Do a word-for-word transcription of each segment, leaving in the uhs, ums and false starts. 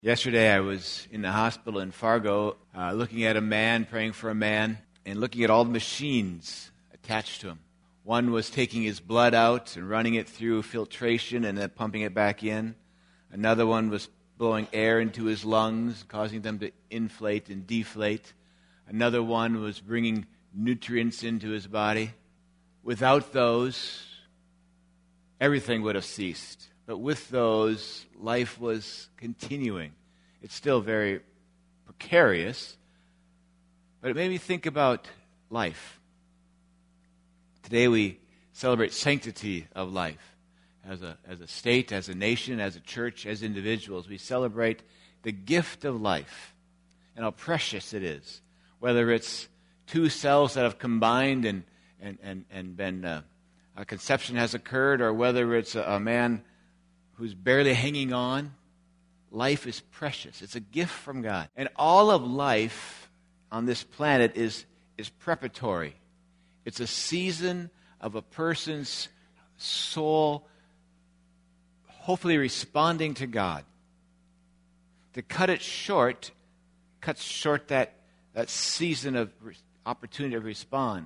Yesterday I was in the hospital in Fargo uh, looking at a man, praying for a man, and looking at all the machines attached to him. One was taking his blood out and running it through filtration and then pumping it back in. Another one was blowing air into his lungs, causing them to inflate and deflate. Another one was bringing nutrients into his body. Without those, everything would have ceased. But with those, life was continuing. It's still very precarious, but it made me think about life. Today we celebrate sanctity of life. As a, as a state, as a nation, as a church, as individuals, we celebrate the gift of life and how precious it is. Whether it's two cells that have combined and, and, and, and been uh, a conception has occurred, or whether it's a, a man who's barely hanging on, life is precious. It's a gift from God. And all of life on this planet is, is preparatory. It's a season of a person's soul hopefully responding to God. To cut it short, cuts short that, that season of re- opportunity to respond.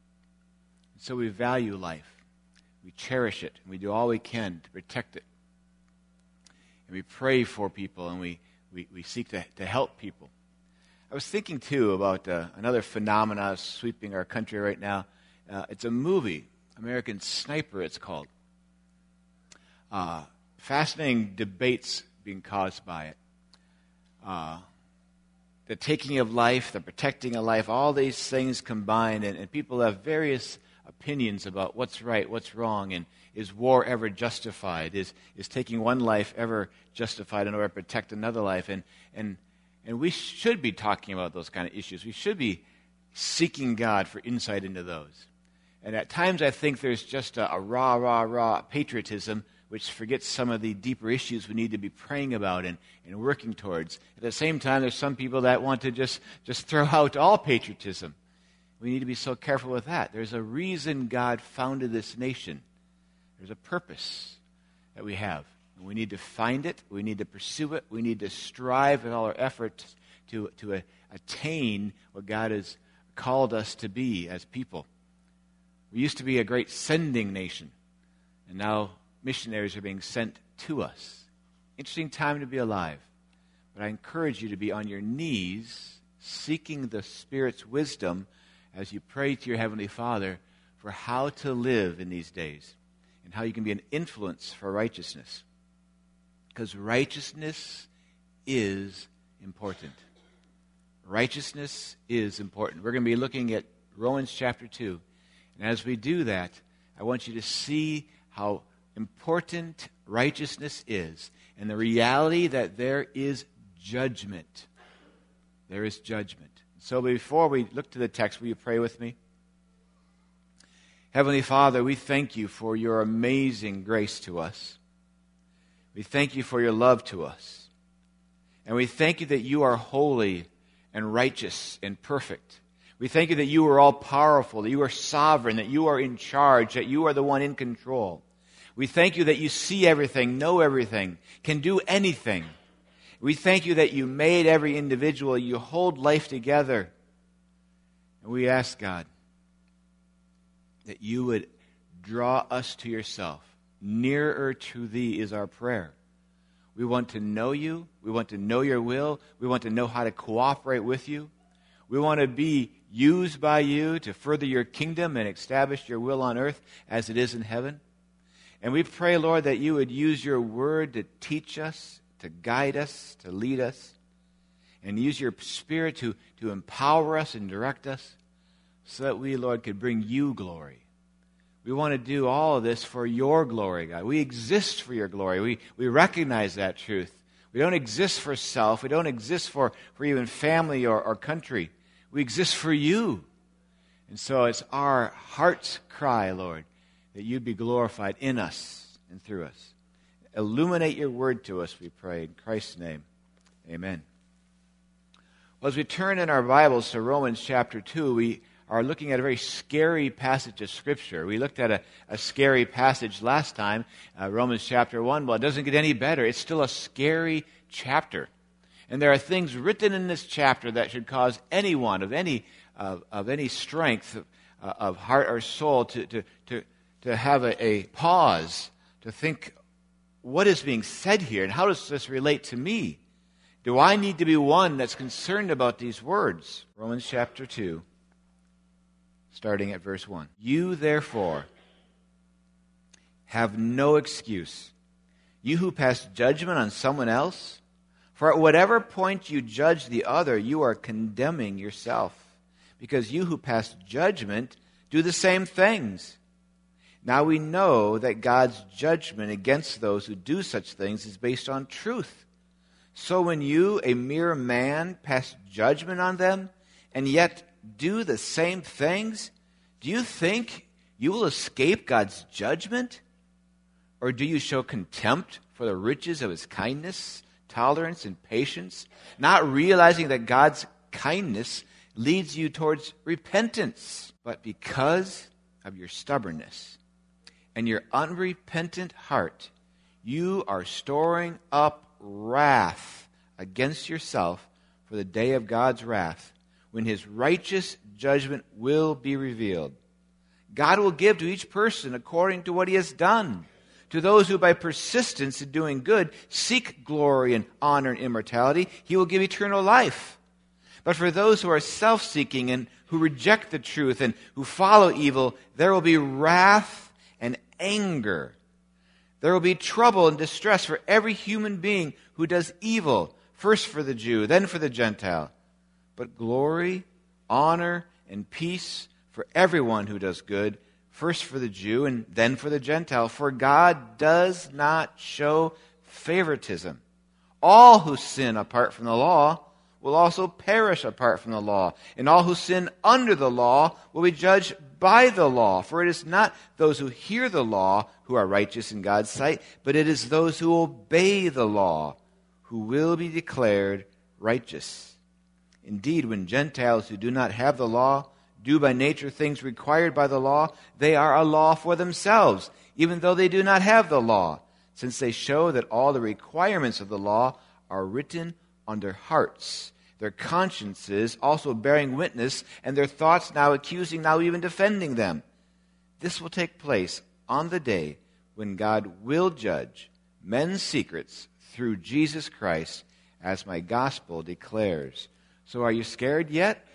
So we value life. We cherish it. And we do all we can to protect it. And we pray for people, and we, we, we seek to, to help people. I was thinking, too, about uh, another phenomena sweeping our country right now. Uh, it's a movie, American Sniper, it's called. Uh, fascinating debates being caused by it. Uh, the taking of life, the protecting of life, all these things combined, and, and people have various opinions about what's right, what's wrong, and is war ever justified? Is is taking one life ever justified in order to protect another life? And and and we should be talking about those kind of issues. We should be seeking God for insight into those. And at times I think there's just a, a raw, raw, raw patriotism which forgets some of the deeper issues we need to be praying about and, and working towards. At the same time, there's some people that want to just, just throw out all patriotism. We need to be so careful with that. There's a reason God founded this nation. There's a purpose that we have. And we need to find it. We need to pursue it. We need to strive with all our efforts to, to uh, attain what God has called us to be as people. We used to be a great sending nation, and now missionaries are being sent to us. Interesting time to be alive. But I encourage you to be on your knees, seeking the Spirit's wisdom as you pray to your Heavenly Father for how to live in these days and how you can be an influence for righteousness. Because righteousness is important. Righteousness is important. We're going to be looking at Romans chapter two. And as we do that, I want you to see how important righteousness is and the reality that there is judgment. There is judgment. So before we look to the text, will you pray with me? Heavenly Father, we thank you for your amazing grace to us. We thank you for your love to us. And we thank you that you are holy and righteous and perfect. We thank you that you are all-powerful, that you are sovereign, that you are in charge, that you are the one in control. We thank you that you see everything, know everything, can do anything. We thank you that you made every individual, you hold life together. And we ask, God, that you would draw us to yourself. Nearer to thee is our prayer. We want to know you. We want to know your will. We want to know how to cooperate with you. We want to be used by you to further your kingdom and establish your will on earth as it is in heaven. And we pray, Lord, that you would use your word to teach us, to guide us, to lead us, and use your Spirit to, to empower us and direct us so that we, Lord, could bring you glory. We want to do all of this for your glory, God. We exist for your glory. We, we recognize that truth. We don't exist for self. We don't exist for, for even family or, or country. We exist for you. And so it's our heart's cry, Lord, that you be glorified in us and through us. Illuminate your word to us, we pray. In Christ's name, amen. Well, as we turn in our Bibles to Romans chapter two, we are looking at a very scary passage of Scripture. We looked at a, a scary passage last time, uh, Romans chapter one. Well, it doesn't get any better. It's still a scary chapter. And there are things written in this chapter that should cause anyone of any uh, of any strength of, uh, of heart or soul to to to, to have a, a pause, to think, what is being said here, and how does this relate to me? Do I need to be one that's concerned about these words? Romans chapter two, starting at verse one. You therefore have no excuse, you who pass judgment on someone else. For at whatever point you judge the other, you are condemning yourself, because you who pass judgment do the same things. Now we know that God's judgment against those who do such things is based on truth. So when you, a mere man, pass judgment on them, and yet do the same things, do you think you will escape God's judgment? Or do you show contempt for the riches of his kindness, tolerance, and patience, not realizing that God's kindness leads you towards repentance? But because of your stubbornness and your unrepentant heart, you are storing up wrath against yourself for the day of God's wrath, when his righteous judgment will be revealed. God will give to each person according to what he has done. To those who by persistence in doing good seek glory and honor and immortality, he will give eternal life. But for those who are self-seeking and who reject the truth and who follow evil, there will be wrath and anger. There will be trouble and distress for every human being who does evil, first for the Jew, then for the Gentile. But glory, honor, and peace for everyone who does good, first for the Jew and then for the Gentile. For God does not show favoritism. All who sin apart from the law will also perish apart from the law. And all who sin under the law will be judged by the law. For it is not those who hear the law who are righteous in God's sight, but it is those who obey the law who will be declared righteous. Indeed, when Gentiles who do not have the law do by nature things required by the law, they are a law for themselves, even though they do not have the law, since they show that all the requirements of the law are written on their hearts, their consciences also bearing witness, and their thoughts now accusing, now even defending them. This will take place on the day when God will judge men's secrets through Jesus Christ, as my gospel declares. So are you scared yet?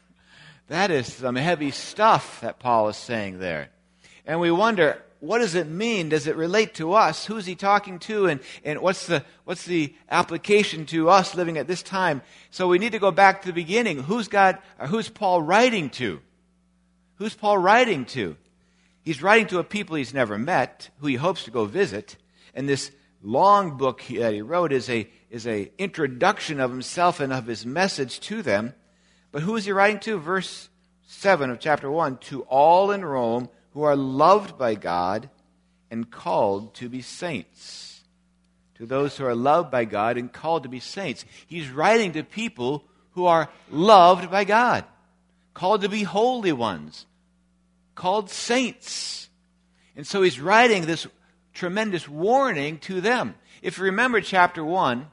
That is some heavy stuff that Paul is saying there. And we wonder, what does it mean? Does it relate to us? Who's he talking to? And, and what's the what's the application to us living at this time? So we need to go back to the beginning. Who's God, or who's Paul writing to? Who's Paul writing to? He's writing to a people he's never met, who he hopes to go visit. And this long book that he wrote is a is a introduction of himself and of his message to them. But who is he writing to? Verse seven of chapter one, to all in Rome who are loved by God and called to be saints. To those who are loved by God and called to be saints. He's writing to people who are loved by God, called to be holy ones, called saints. And so he's writing this tremendous warning to them. If you remember chapter one,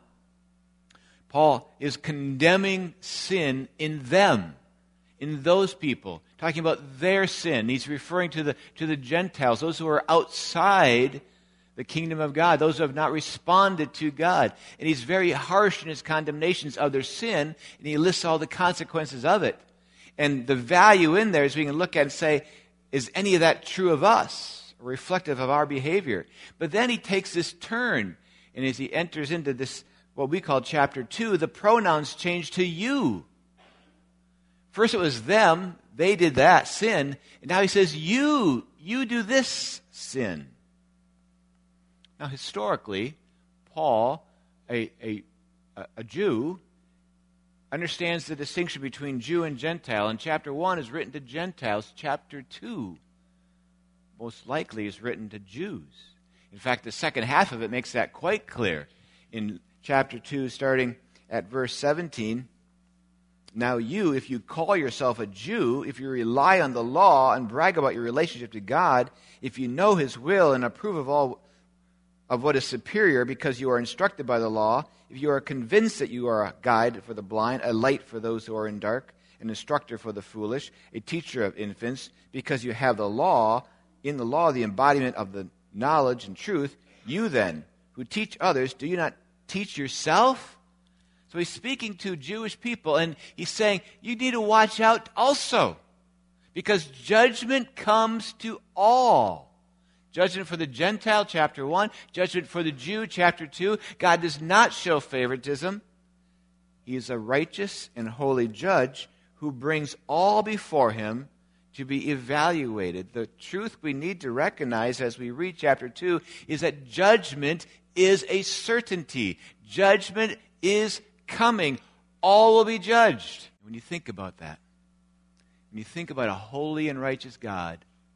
Paul is condemning sin in them, in those people, talking about their sin. He's referring to the to the Gentiles, those who are outside the kingdom of God, those who have not responded to God. And he's very harsh in his condemnations of their sin, and he lists all the consequences of it. And the value in there is we can look at and say, is any of that true of us, or reflective of our behavior? But then he takes this turn, and as he enters into this, what we call chapter two, the pronouns change to you. First it was them, they did that, sin, and now he says, you, you do this sin. Now historically, Paul, a, a, a Jew, understands the distinction between Jew and Gentile, and chapter one is written to Gentiles, chapter two most likely is written to Jews. In fact, the second half of it makes that quite clear. In chapter two, starting at verse seventeen, now you, if you call yourself a Jew, if you rely on the law and brag about your relationship to God, if you know his will and approve of all of what is superior because you are instructed by the law, if you are convinced that you are a guide for the blind, a light for those who are in dark, an instructor for the foolish, a teacher of infants, because you have the law, in the law the embodiment of the knowledge and truth, you then, who teach others, do you not teach yourself? So he's speaking to Jewish people, and he's saying, you need to watch out also, because judgment comes to all. Judgment for the Gentile, chapter one. Judgment for the Jew, chapter two. God does not show favoritism. He is a righteous and holy judge who brings all before him to be evaluated. The truth we need to recognize as we read chapter two is that judgment is a certainty. Judgment is coming. All will be judged. When you think about that, when you think about a holy and righteous God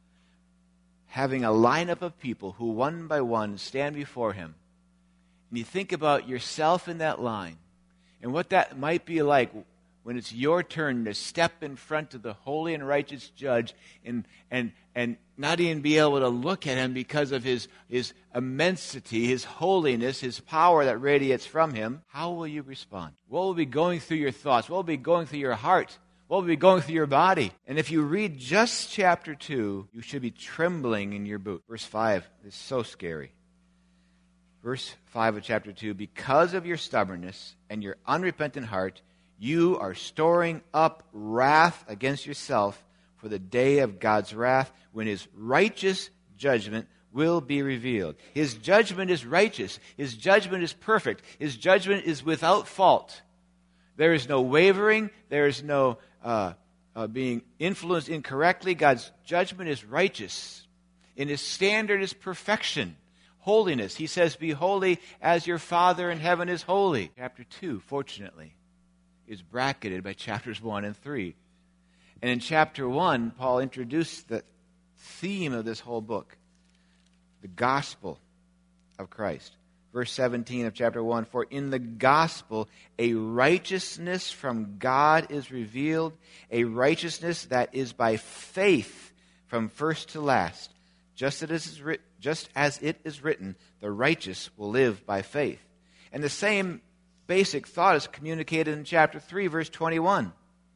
having a lineup of people who one by one stand before him, and you think about yourself in that line and what that might be like when it's your turn to step in front of the holy and righteous judge and and and not even be able to look at him because of his, his immensity, his holiness, his power that radiates from him, how will you respond? What will be going through your thoughts? What will be going through your heart? What will be going through your body? And if you read just chapter two, you should be trembling in your boot. Verse five is so scary. Verse five of chapter two, because of your stubbornness and your unrepentant heart, you are storing up wrath against yourself for the day of God's wrath, when his righteous judgment will be revealed. His judgment is righteous. His judgment is perfect. His judgment is without fault. There is no wavering. There is no uh, uh, being influenced incorrectly. God's judgment is righteous. And his standard is perfection, holiness. He says, be holy as your Father in heaven is holy. Chapter two, fortunately, is bracketed by chapters one and three. And in chapter one, Paul introduced the theme of this whole book, the gospel of Christ. Verse seventeen of chapter one, for in the gospel a righteousness from God is revealed, a righteousness that is by faith from first to last. Just as it is, writ- just as it is written, the righteous will live by faith. And the same basic thought is communicated in chapter three, verse twenty-one.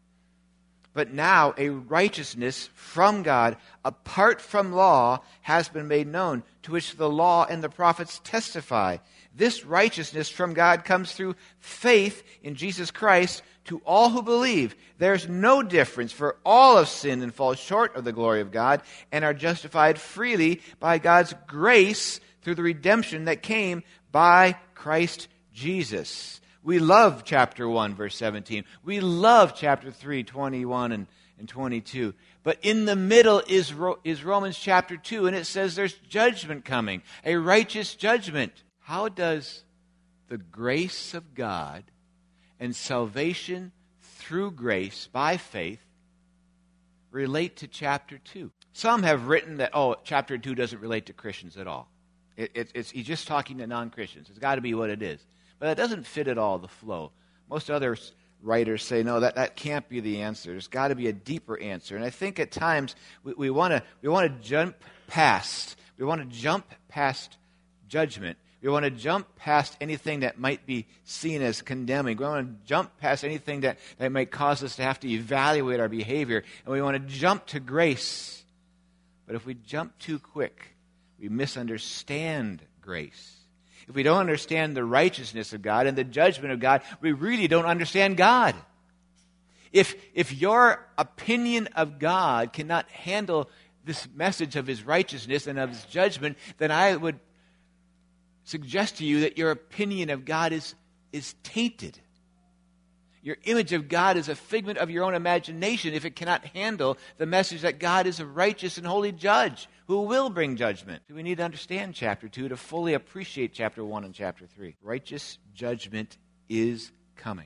But now a righteousness from God, apart from law, has been made known, to which the law and the prophets testify. This righteousness from God comes through faith in Jesus Christ to all who believe. There's no difference, for all have sinned and fall short of the glory of God, and are justified freely by God's grace through the redemption that came by Christ Jesus. We love chapter one, verse seventeen. We love chapter three, twenty-one and, and twenty-two. But in the middle is, is Romans chapter two, and it says there's judgment coming, a righteous judgment. How does the grace of God and salvation through grace by faith relate to chapter two? Some have written that, oh, chapter two doesn't relate to Christians at all. It, it, it's, he's just talking to non-Christians. It's got to be what it is. But that doesn't fit at all the flow. Most other writers say, no, that, that can't be the answer. There's got to be a deeper answer. And I think at times we, we want to we want to jump past. We want to jump past judgment. We want to jump past anything that might be seen as condemning. We want to jump past anything that, that might cause us to have to evaluate our behavior. And we want to jump to grace. But if we jump too quick, we misunderstand grace. If we don't understand the righteousness of God and the judgment of God, we really don't understand God. If, if your opinion of God cannot handle this message of his righteousness and of his judgment, then I would suggest to you that your opinion of God is, is tainted. Your image of God is a figment of your own imagination if it cannot handle the message that God is a righteous and holy judge who will bring judgment. So we need to understand chapter two to fully appreciate chapter one and chapter three. Righteous judgment is coming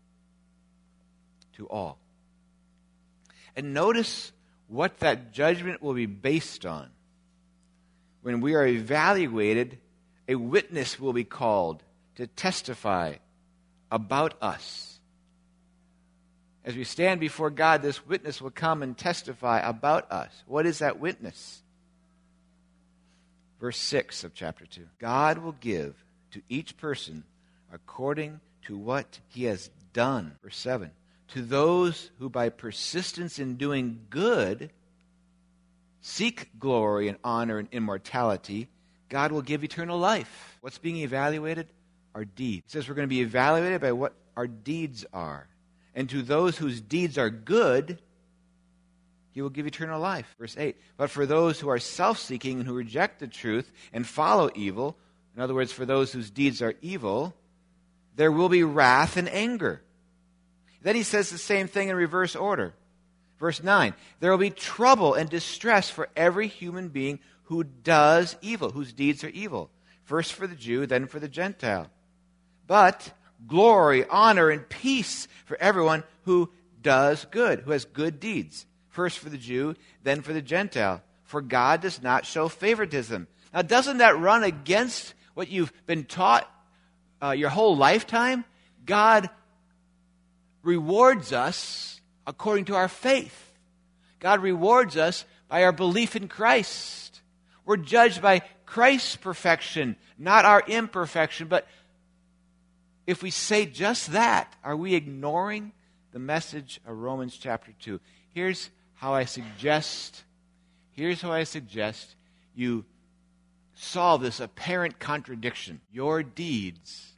to all. And notice what that judgment will be based on. When we are evaluated, a witness will be called to testify about us. As we stand before God, this witness will come and testify about us. What is that witness? Verse six of chapter two. God will give to each person according to what he has done. Verse seven. To those who by persistence in doing good seek glory and honor and immortality, God will give eternal life. What's being evaluated? Our deeds. It says we're going to be evaluated by what our deeds are. And to those whose deeds are good, he will give eternal life. Verse eight. But for those who are self-seeking and who reject the truth and follow evil, in other words, for those whose deeds are evil, there will be wrath and anger. Then he says the same thing in reverse order. Verse nine. There will be trouble and distress for every human being who does evil, whose deeds are evil. First for the Jew, then for the Gentile. But glory, honor, and peace for everyone who does good, who has good deeds. First for the Jew, then for the Gentile. For God does not show favoritism. Now, doesn't that run against what you've been taught uh, your whole lifetime? God rewards us according to our faith. God rewards us by our belief in Christ. We're judged by Christ's perfection, not our imperfection. But if we say just that, are we ignoring the message of Romans chapter two? Here's how I suggest, here's how I suggest you solve this apparent contradiction. Your deeds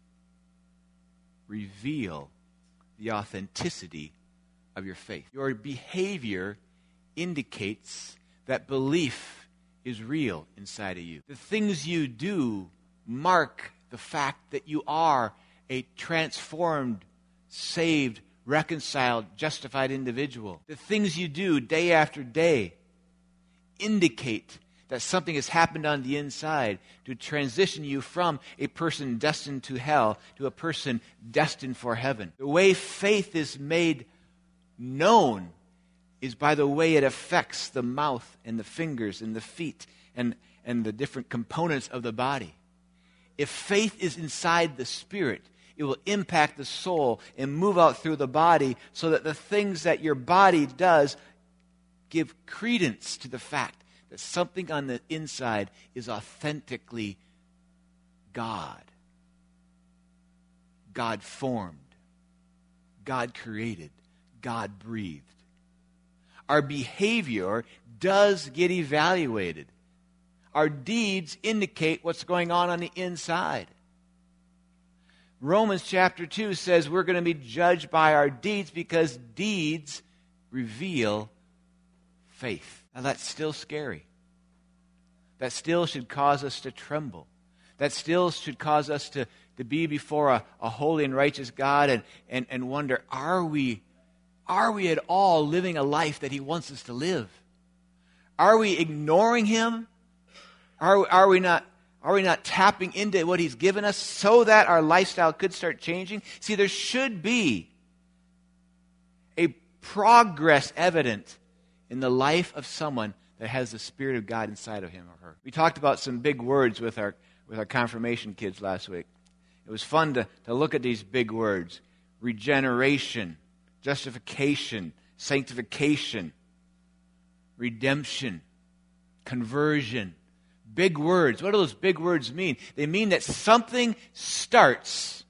reveal the authenticity of your faith. Your behavior indicates that belief is real inside of you. The things you do mark the fact that you are a transformed, saved, reconciled, justified individual. The things you do day after day indicate that something has happened on the inside to transition you from a person destined to hell to a person destined for heaven. The way faith is made known is by the way it affects the mouth and the fingers and the feet and, and the different components of the body. If faith is inside the spirit, it will impact the soul and move out through the body so that the things that your body does give credence to the fact that something on the inside is authentically God. God formed. God created. God breathed. Our behavior does get evaluated. Our deeds indicate what's going on on the inside. Romans chapter two says we're going to be judged by our deeds because deeds reveal faith. Now that's still scary. That still should cause us to tremble. That still should cause us to, to be before a, a holy and righteous God and, and, and wonder, are we, are we at all living a life that He wants us to live? Are we ignoring Him? Are, are we not Are we not tapping into what He's given us so that our lifestyle could start changing? See, there should be a progress evident in the life of someone that has the Spirit of God inside of him or her. We talked about some big words with our with our confirmation kids last week. It was fun to, to look at these big words. Regeneration, justification, sanctification, redemption, conversion. Big words. What do those big words mean? They mean that something starts.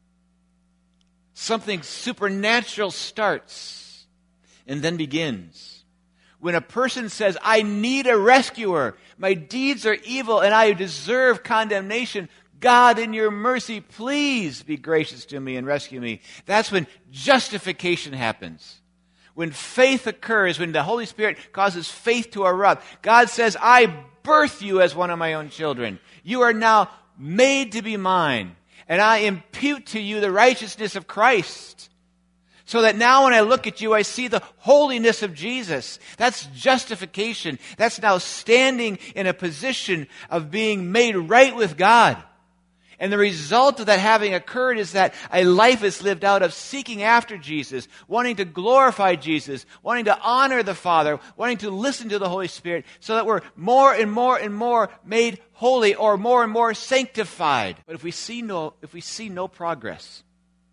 Something supernatural starts and then begins. When a person says, I need a rescuer, my deeds are evil and I deserve condemnation, God, in your mercy, please be gracious to me and rescue me. That's when justification happens. When faith occurs, when the Holy Spirit causes faith to erupt, God says, I birth you as one of my own children. You are now made to be mine, and I impute to you the righteousness of Christ. So that now when I look at you, I see the holiness of Jesus. That's justification. That's now standing in a position of being made right with God. And the result of that having occurred is that a life is lived out of seeking after Jesus, wanting to glorify Jesus, wanting to honor the Father, wanting to listen to the Holy Spirit, so that we're more and more and more made holy or more and more sanctified. But if we see no, if we see no progress,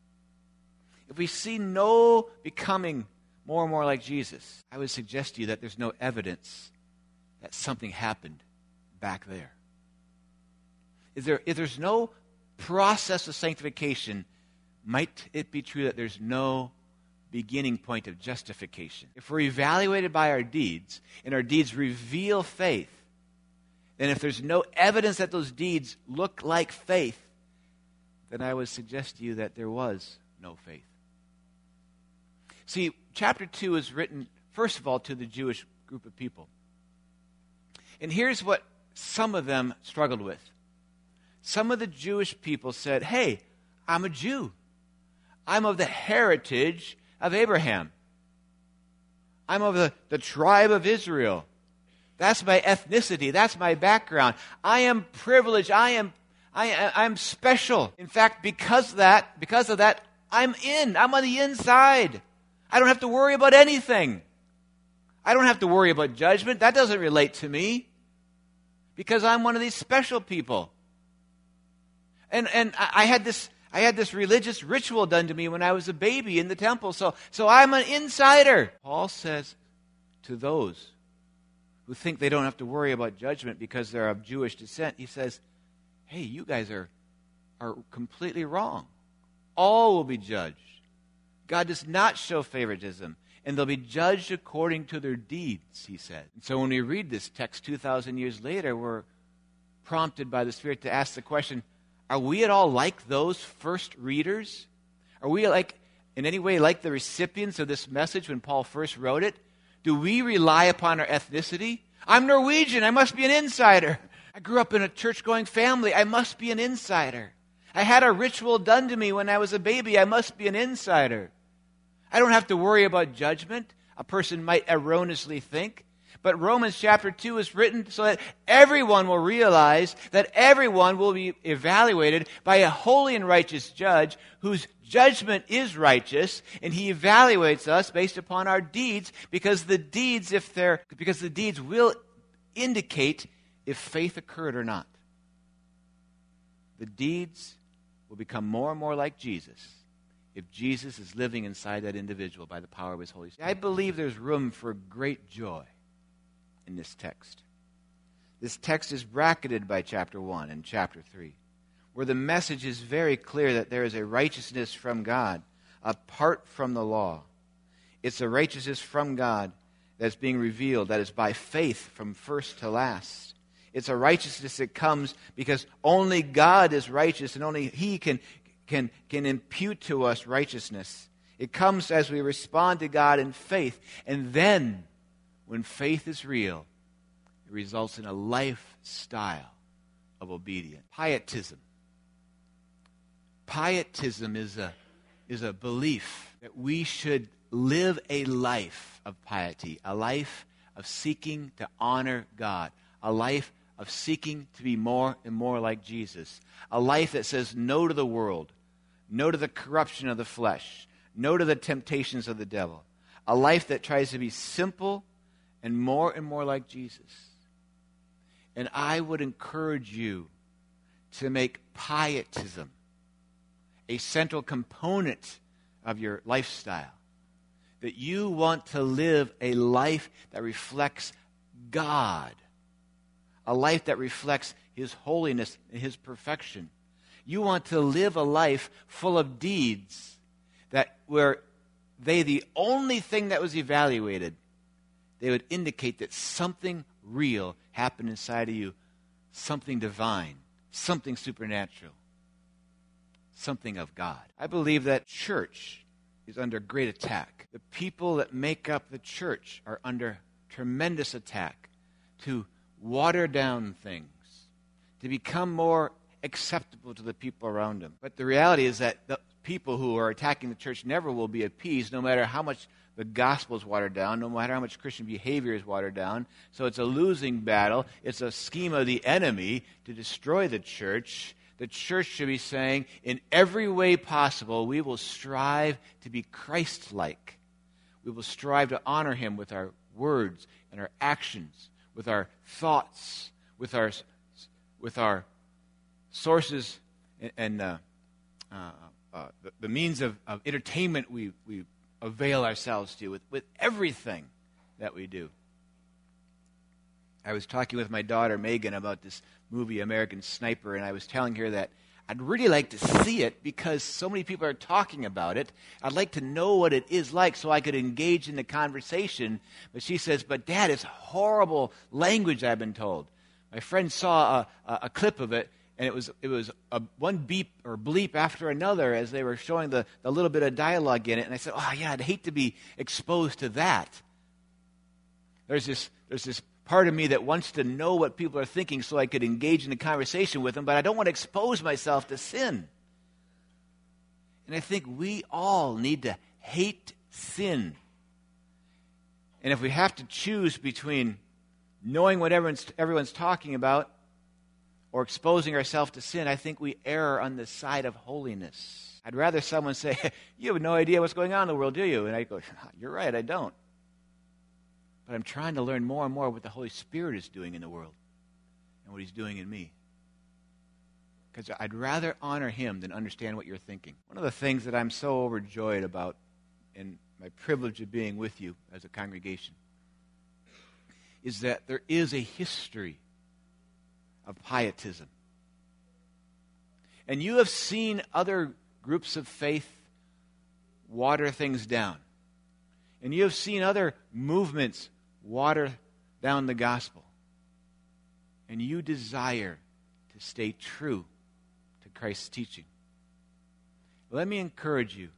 if we see no becoming more and more like Jesus, I would suggest to you that there's no evidence that something happened back there. Is there, if there's no process of sanctification, might it be true that there's no beginning point of justification? If we're evaluated by our deeds, and our deeds reveal faith, then if there's no evidence that those deeds look like faith, then I would suggest to you that there was no faith. See, chapter two is written, first of all, to the Jewish group of people. And here's what some of them struggled with. Some of the Jewish people said, hey, I'm a Jew. I'm of the heritage of Abraham. I'm of the, the tribe of Israel. That's my ethnicity. That's my background. I am privileged. I am I, I'm special. In fact, because of that, because of that, I'm in. I'm on the inside. I don't have to worry about anything. I don't have to worry about judgment. That doesn't relate to me because I'm one of these special people. And and I, I had this I had this religious ritual done to me when I was a baby in the temple. So so I'm an insider. Paul says to those who think they don't have to worry about judgment because they're of Jewish descent, he says, hey, you guys are, are completely wrong. All will be judged. God does not show favoritism, and they'll be judged according to their deeds, he said. And so when we read this text two thousand years later, we're prompted by the Spirit to ask the question, are we at all like those first readers? Are we like, in any way, like the recipients of this message when Paul first wrote it? Do we rely upon our ethnicity? I'm Norwegian. I must be an insider. I grew up in a church-going family. I must be an insider. I had a ritual done to me when I was a baby. I must be an insider. I don't have to worry about judgment, a person might erroneously think. But Romans chapter two is written so that everyone will realize that everyone will be evaluated by a holy and righteous judge whose judgment is righteous, and he evaluates us based upon our deeds, because the deeds, if they're because the deeds will indicate if faith occurred or not. The deeds will become more and more like Jesus if Jesus is living inside that individual by the power of his Holy Spirit. I believe there's room for great joy in this text. This text is bracketed by chapter one and chapter three, where the message is very clear that there is a righteousness from God apart from the law. It's a righteousness from God that's being revealed, that is by faith from first to last. It's a righteousness that comes because only God is righteous and only he can, can, can impute to us righteousness. It comes as we respond to God in faith. And then, when faith is real, it results in a lifestyle of obedience. Pietism. Pietism is a, is a belief that we should live a life of piety, a life of seeking to honor God, a life of seeking to be more and more like Jesus, a life that says no to the world, no to the corruption of the flesh, no to the temptations of the devil, a life that tries to be simple and more and more like Jesus. And I would encourage you to make pietism a central component of your lifestyle, that you want to live a life that reflects God, a life that reflects his holiness and his perfection. You want to live a life full of deeds that where they, the only thing that was evaluated, they would indicate that something real happened inside of you, something divine, something supernatural, something of God. I believe that church is under great attack. The people that make up the church are under tremendous attack to water down things, to become more acceptable to the people around them. But the reality is that the people who are attacking the church never will be appeased, no matter how much the gospel is watered down, no matter how much Christian behavior is watered down. So it's a losing battle. It's a scheme of the enemy to destroy the church. The church should be saying, in every way possible, we will strive to be Christ-like. We will strive to honor him with our words and our actions, with our thoughts, with our with our sources and, and uh, uh, uh, the, the means of, of entertainment we, we avail ourselves to, with, with everything that we do. I was talking with my daughter Megan about this movie American Sniper, and I was telling her that I'd really like to see it because so many people are talking about it. I'd like to know what it is like so I could engage in the conversation. But she says, but Dad, it's horrible language I've been told. My friend saw a, a, a clip of it, and it was it was a, one beep or bleep after another as they were showing the, the little bit of dialogue in it. And I said, oh, yeah, I'd hate to be exposed to that. There's this there's this part of me that wants to know what people are thinking so I could engage in a conversation with them, but I don't want to expose myself to sin. And I think we all need to hate sin. And if we have to choose between knowing what everyone's, everyone's talking about or exposing ourselves to sin, I think we err on the side of holiness. I'd rather someone say, you have no idea what's going on in the world, do you? And I go, you're right, I don't. But I'm trying to learn more and more what the Holy Spirit is doing in the world and what He's doing in me. Because I'd rather honor Him than understand what you're thinking. One of the things that I'm so overjoyed about in my privilege of being with you as a congregation is that there is a history of pietism. And you have seen other groups of faith water things down. And you have seen other movements water down the gospel. And you desire to stay true to Christ's teaching. Let me encourage you,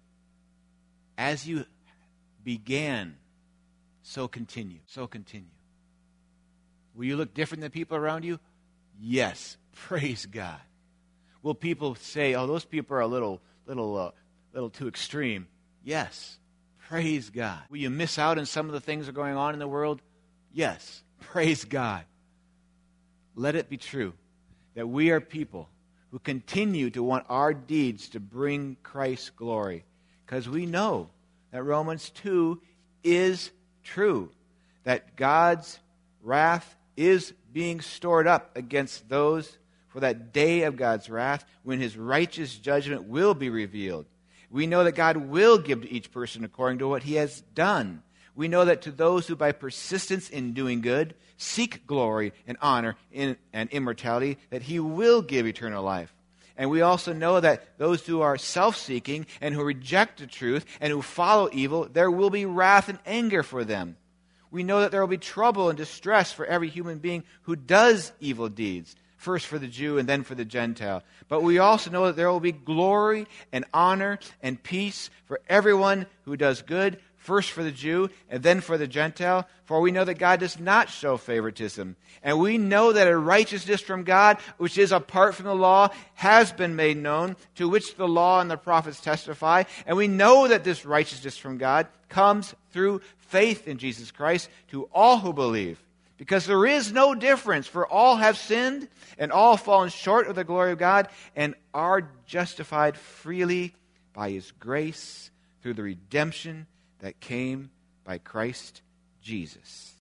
as you began, so continue, so continue. Will you look different than people around you? Yes, praise God. Will people say, oh, those people are a little, little, uh, little too extreme? Yes. Praise God. Will you miss out on some of the things that are going on in the world? Yes. Praise God. Let it be true that we are people who continue to want our deeds to bring Christ glory, because we know that Romans two is true, that God's wrath is being stored up against those for that day of God's wrath when His righteous judgment will be revealed. We know that God will give to each person according to what he has done. We know that to those who by persistence in doing good seek glory and honor and immortality, that He will give eternal life. And we also know that those who are self-seeking and who reject the truth and who follow evil, there will be wrath and anger for them. We know that there will be trouble and distress for every human being who does evil deeds, first for the Jew and then for the Gentile. But we also know that there will be glory and honor and peace for everyone who does good, first for the Jew and then for the Gentile. For we know that God does not show favoritism. And we know that a righteousness from God, which is apart from the law, has been made known, to which the law and the prophets testify. And we know that this righteousness from God comes through faith in Jesus Christ to all who believe. Because there is no difference, for all have sinned and all fallen short of the glory of God and are justified freely by His grace through the redemption that came by Christ Jesus.